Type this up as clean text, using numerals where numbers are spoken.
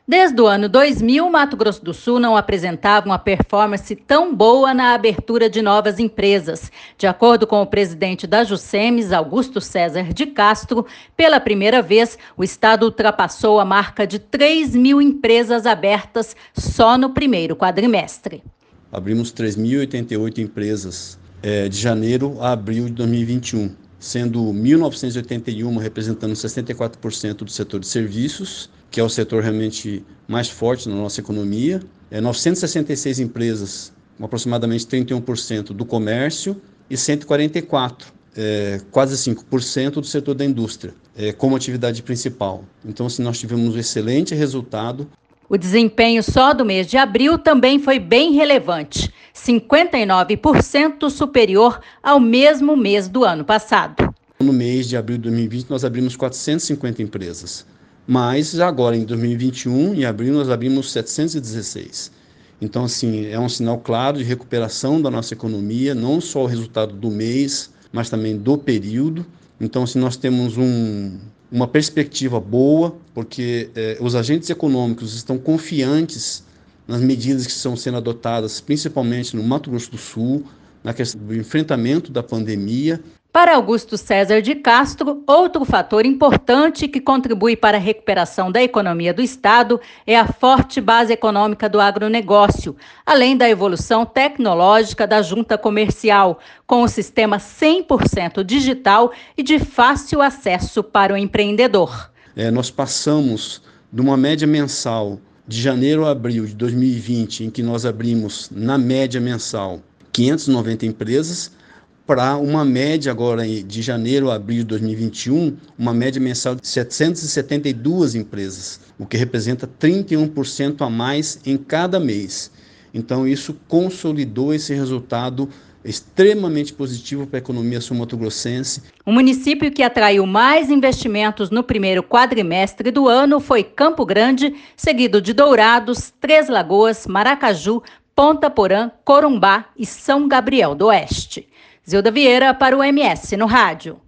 Desde o ano 2000, Mato Grosso do Sul não apresentava uma performance tão boa na abertura de novas empresas. De acordo com o presidente da Juscemes, Augusto César de Castro, pela primeira vez, o estado ultrapassou a marca de 3.000 empresas abertas só no primeiro quadrimestre. Abrimos 3.088 empresas de janeiro a abril de 2021, sendo 1.981 representando 64% do setor de serviços, que é o setor realmente mais forte na nossa economia, 966 empresas, aproximadamente 31% do comércio, e 144, quase 5% do setor da indústria, como atividade principal. Então, assim, nós tivemos um excelente resultado. O desempenho só do mês de abril também foi bem relevante, 59% superior ao mesmo mês do ano passado. No mês de abril de 2020, nós abrimos 450 empresas. Mas agora, em 2021, em abril, nós abrimos 716. Então, assim, é um sinal claro de recuperação da nossa economia, não só o resultado do mês, mas também do período. Então, assim, nós temos uma perspectiva boa, porque os agentes econômicos estão confiantes nas medidas que estão sendo adotadas, principalmente no Mato Grosso do Sul, na questão do enfrentamento da pandemia. Para Augusto César de Castro, outro fator importante que contribui para a recuperação da economia do estado é a forte base econômica do agronegócio, além da evolução tecnológica da junta comercial, com o sistema 100% digital e de fácil acesso para o empreendedor. Nós passamos de uma média mensal de janeiro a abril de 2020, em que nós abrimos, na média mensal, 590 empresas, para uma média agora de janeiro a abril de 2021, uma média mensal de 772 empresas, o que representa 31% a mais em cada mês. Então isso consolidou esse resultado extremamente positivo para a economia sul-mato-grossense. O município que atraiu mais investimentos no primeiro quadrimestre do ano foi Campo Grande, seguido de Dourados, Três Lagoas, Maracaju, Ponta Porã, Corumbá e São Gabriel do Oeste. Zilda Vieira para o MS no Rádio.